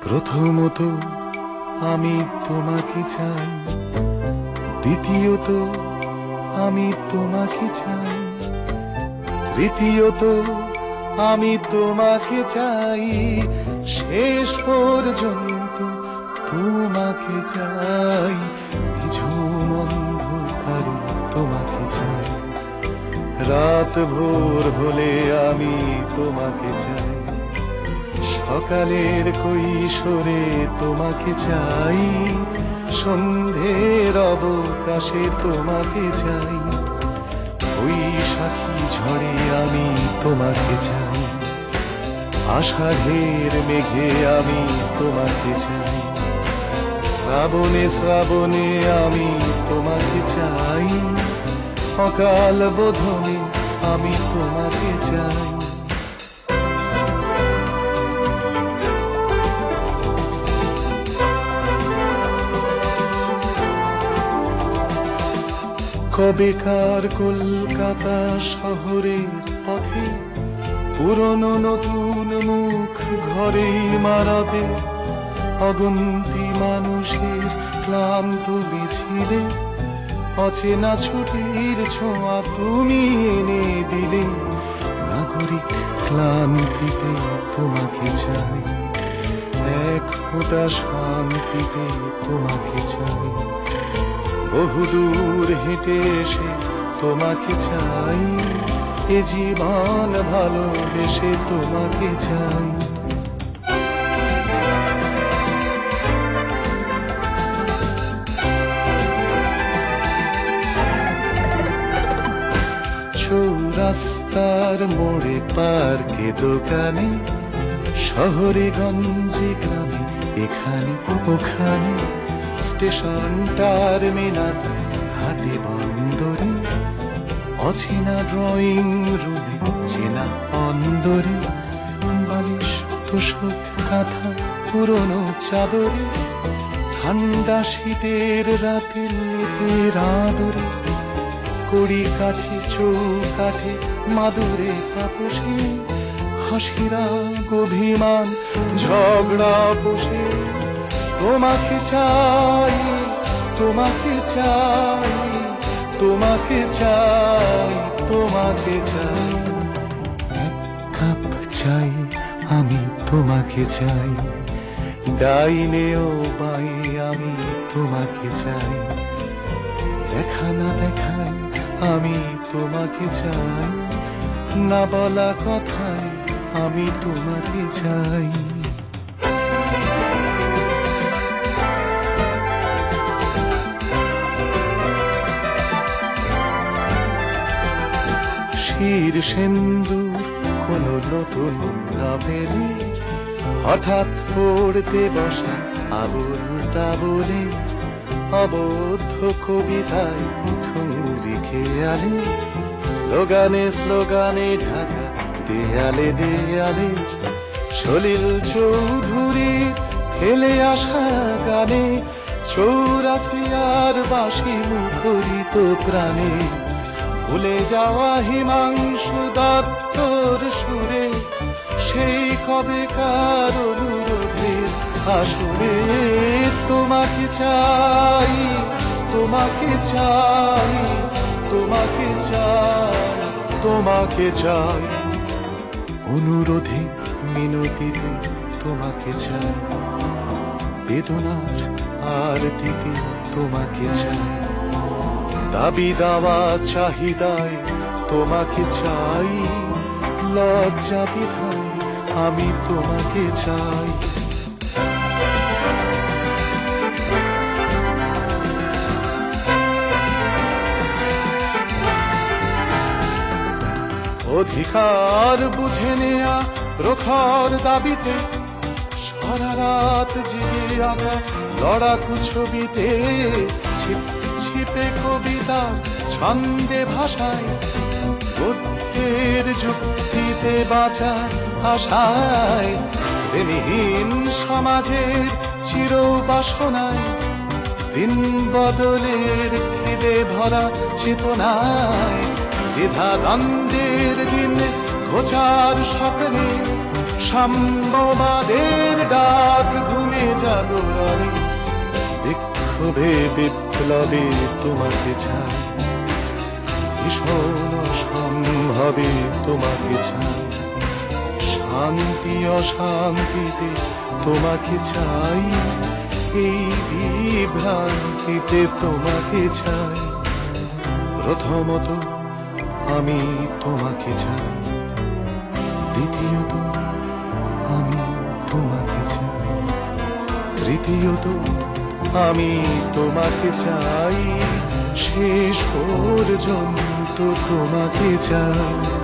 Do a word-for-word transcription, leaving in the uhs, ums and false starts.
প্রথমত আমি তোমাকে চাই, দ্বিতীয়ত আমি তোমাকে চাই, তৃতীয়ত আমি তোমাকে চাই, শেষ পর্যন্ত তোমাকে চাই। নিঝুম অন্ধকারে তোমাকে চাই, রাত ভোর হলে আমি তোমাকে চাই, সকালের কৈশোরে তোমাকে চাই, সন্ধ্যের অবকাশে তোমাকে চাই, বৈশাখী ঝড়ে আমি তোমাকে চাই, আষাঢ়ের মেঘে আমি তোমাকে চাই, শ্রাবণে শ্রাবণে আমি তোমাকে চাই, অকাল বোধনে আমি তোমাকে চাই। কবেকার কলকাতা শহরের পথে পুরনো নতুন মুখ ঘরে ইমারতে, অগন্তি মানুষের ক্লান্ত মিছিলে, অচেনা ছুটির ছোঁয়া তুমি এনে দিলে, নাগরিক ক্লান্তিতে তোমাকে চাই, এক ফোঁটা শান্তিতে তোমাকে চাই, বহুদূর হেঁটে এসে তোমাকে চাই, এ জীবন ভালোবেসে তোমাকে চাই। চৌরাস্তার মোড়ে পার্কে দোকানে, শহরে গঞ্জে গ্রামে এখানে ওখানে, স্টেশন টার্মিনাস ঘাটে বন্দরে, অচেনা ড্রয়িং রুমে চেনা অন্দরে, বালিশ তোষক কাঁথা পুরনো চাদরে, ঠান্ডা শীতের রাতে লেপের আদরে, কড়ি কাঠে চৌকাঠে মাদুরে তাপসে, হাসিরা অভিমান ঝগড়া বসে, তোমাকে চাই তোমাকে চাই তোমাকে চাই তোমাকে চাই, এক কাপ চাই আমি তোমাকে চাই, ডাইনে ও বাঁয়ে আমি তোমাকে চাই, দেখা না দেখায় আমি তোমাকে চাই, না বলা কথায় আমি তোমাকে চাই। শির সিন্দুর কোন নতুন নভেলে, হঠাৎ পড়তে বসা আবুল তাবুলে, অবদ্ধ কবিতায় খুঁড়ি খেয়ালে, স্লোগানে স্লোগানে ঢাকা দেয়ালে দেয়ালে, সলিল চৌধুরীর ফেলে আসা গানে, চৌরাসিয়ার বাঁশি মুখরিত প্রাণে, ভুলে যাওয়া হিমাংশু দত্তর সুরে, সেই কবেকার অনুরোধের আসরে, তোমাকে চাই তোমাকে চাই তোমাকে চাই তোমাকে চাই, অনুরোধে মিনতিতে তোমাকে চাই, বেদনার আরতিতে তোমাকে চাই, দাবি দাওয়া চাহিদায় তোমাকে চাই, লজ্জা বিধায় আমি তোমাকে চাই। অধিকার বুঝে নেয়া প্রখর দাবিতে, সারা রাত জেগে আঁকা লড়াকু ছবিতে, ছিপ ছিপে কবিতা ছন্দে ভাষায়, বুদ্ধের যুক্তিতে বাঁচার আশায়, শ্রেণীহীন সমাজের চির বাসনায়, দিন বদলের খিদে ভরা চেতনায়, দ্বিধা দ্বন্দ্বের দিন ঘোচার স্বপ্নে সাম্যবাদের ডাক ঘুমে জাগরণে বিক্ষোভে বিপ্লবে তোমাকে চাই ভীষণ অসম্ভবে তোমাকে চাই শান্তি অশান্তিতে তোমাকে চাই এই বিভ্রান্তিতে তোমাকে চাই প্রথমত আমি তোমাকে চাই দ্বিতীয়ত আমি তোমাকে চাই তৃতীয়ত আমি তোমাকে চাই শেষ পর্যন্ত তোমাকে চাই